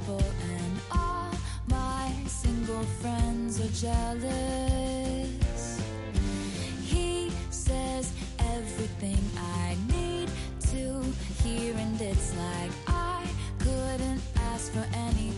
beautiful, and all my single friends are jealous. He says everything I need to hear, and it's like I couldn't ask for any